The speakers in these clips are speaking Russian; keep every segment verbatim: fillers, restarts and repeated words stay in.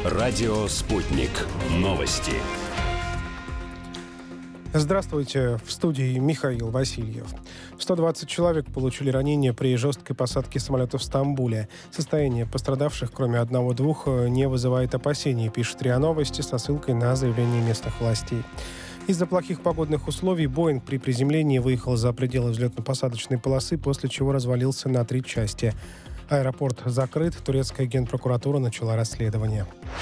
Радио «Спутник». Новости. Здравствуйте, в студии Михаил Васильев. сто двадцать человек получили ранения при жесткой посадке самолета в Стамбуле. Состояние пострадавших, кроме одного-двух, не вызывает опасений, пишет РИА Новости со ссылкой на заявление местных властей. Из-за плохих погодных условий «Боинг» при приземлении выехал за пределы взлетно-посадочной полосы, после чего развалился на три части. Аэропорт закрыт, турецкая генпрокуратура начала расследование.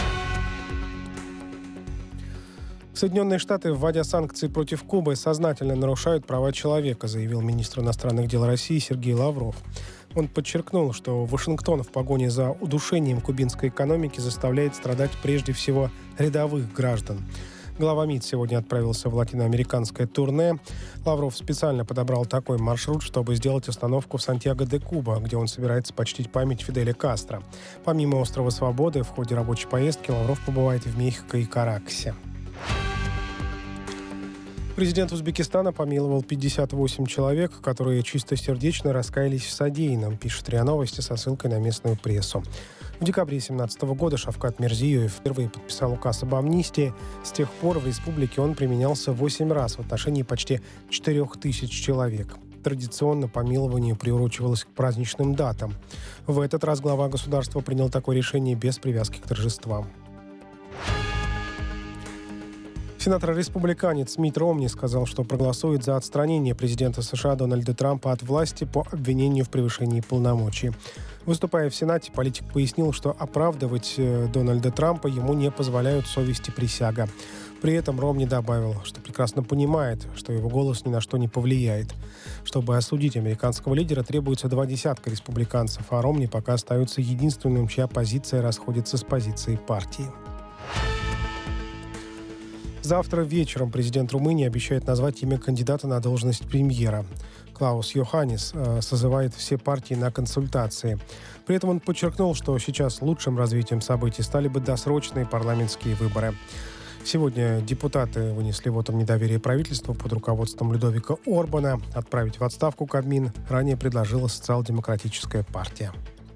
Соединенные Штаты, вводя санкции против Кубы, сознательно нарушают права человека, заявил министр иностранных дел России Сергей Лавров. Он подчеркнул, что Вашингтон в погоне за удушением кубинской экономики заставляет страдать прежде всего рядовых граждан. Глава МИД сегодня отправился в латиноамериканское турне. Лавров специально подобрал такой маршрут, чтобы сделать остановку в Сантьяго-де-Куба, где он собирается почтить память Фиделя Кастро. Помимо острова Свободы, в ходе рабочей поездки Лавров побывает в Мехико и Каракасе. Президент Узбекистана помиловал пятьдесят восемь человек, которые чистосердечно раскаялись в содеянном, пишет РИА Новости со ссылкой на местную прессу. В декабре две тысячи семнадцатого года Шавкат Мирзиёев впервые подписал указ об амнистии. С тех пор в республике он применялся восемь раз в отношении почти четырех тысяч человек. Традиционно помилование приурочивалось к праздничным датам. В этот раз глава государства принял такое решение без привязки к торжествам. Сенатор-республиканец Митт Ромни сказал, что проголосует за отстранение президента США Дональда Трампа от власти по обвинению в превышении полномочий. Выступая в Сенате, политик пояснил, что оправдывать Дональда Трампа ему не позволяют совесть и присяга. При этом Ромни добавил, что прекрасно понимает, что его голос ни на что не повлияет. Чтобы осудить американского лидера, требуется два десятка республиканцев, а Ромни пока остается единственным, чья позиция расходится с позицией партии. Завтра вечером президент Румынии обещает назвать имя кандидата на должность премьера. Клаус Йоханнис э, созывает все партии на консультации. При этом он подчеркнул, что сейчас лучшим развитием событий стали бы досрочные парламентские выборы. Сегодня депутаты вынесли вотум недоверия правительству под руководством Людовика Орбана. Отправить в отставку Кабмин ранее предложила социал-демократическая партия.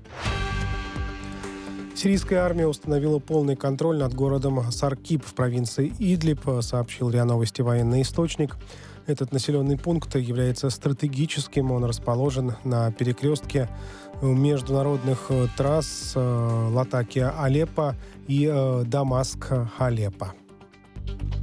Сирийская армия установила полный контроль над городом Саркип в провинции Идлиб, сообщил РИА Новости военный источник. Этот населенный пункт является стратегическим. Он расположен на перекрестке международных трасс Латакия-Алеппо и Дамаск-Алеппо.